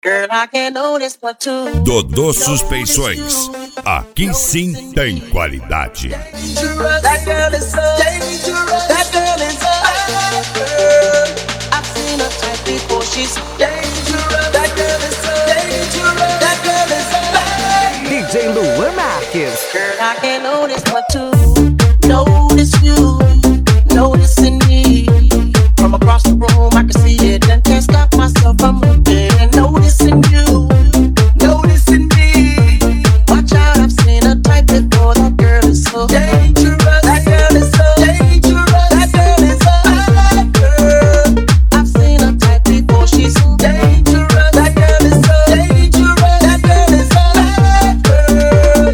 Dodô Suspeições. Aqui sim tem qualidade. That girl is so dangerous. That girl is so dangerous. I've seen her type before. She's so dangerous. That girl is so dangerous. That girl is so dangerous. DJ Luan Marques. Girl, I can't notice but to notice you, noticing me. From across the room, I can see it and can't stop myself from looking and noticing you, noticing me. Watch out, I've seen her type before. That girl is so dangerous. That girl is so dangerous. That girl is so bad girl. I've seen her type before. She's so dangerous. That girl is so dangerous. That girl is so bad girl.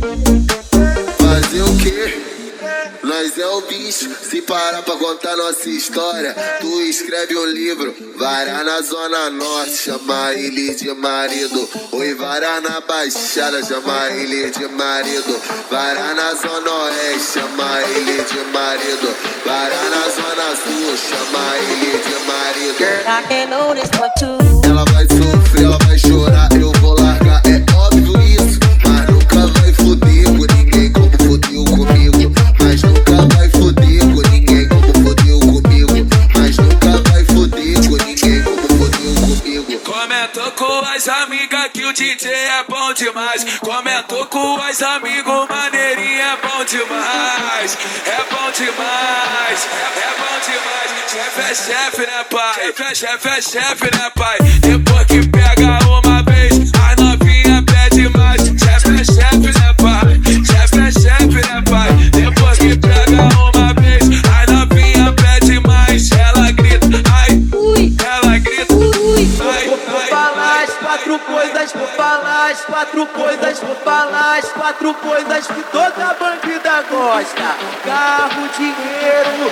Yeah. Fazer o quê? Nós é o bicho. Se parar pra contar nossa história, tu escreve um livro. Varar na zona norte, chama ele de marido. Oi, varar na baixada, chama ele de marido. Varar na zona oeste, chama ele de marido. Varar na zona sul, chama ele de marido. Girl, I can't notice but to. Ela vai sofrer, ela vai chorar, eu vou largar, é óbvio isso. Mas nunca vai foder com ninguém como fodeu comigo. Mas nunca vai foder com ninguém como fodeu comigo. Mas nunca vai foder com ninguém como fodeu comigo. Comentou com as amigas que o DJ é bom demais. Comentou com as amigos, maneirinho é bom demais. É bom demais, é bom demais. Chefe é chefe, né, pai? Chefe é chefe, né, pai? Depois que pega uma vez, a novinha pede mais. Chefe é chefe, né, pai? Chefe é chefe, né, pai? Depois que pega uma vez, a novinha pede mais. Ela grita, ai, ela grita, ai, ai. Falar as quatro coisas, vou falar as quatro coisas, vou falar as quatro coisas que toda bandida gosta. Carro, dinheiro,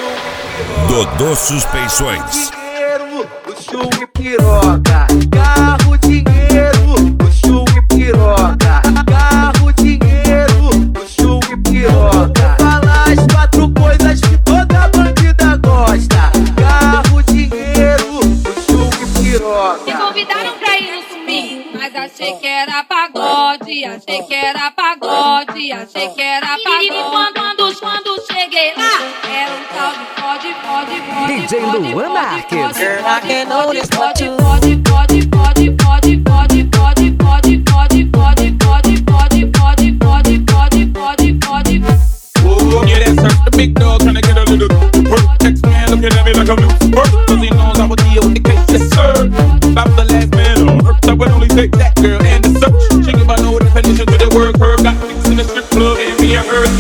o Dodô Suspeições. dinheiro, luxo e piroca. Carro, dinheiro, luxo e piroca. Carro, dinheiro, luxo e piroca. Falar as quatro coisas que toda bandida gosta. Carro, dinheiro, luxo e piroca. Me convidaram pra ir no swing, mas achei que era pagode, achei que era pagode, achei que era pagode. E quando cheguei lá, era um tal de DJ Luan Marques. Girl, I can't notice but to. Yeah, that's her, the big dog tryna get a little work. Text man looking at me like I'm new work, cause he knows I would deal with the case, yes sir. About the last man on earth, I would only take that girl and the search. She give my no definition to the word curve. Got fixed in the strip club and me and her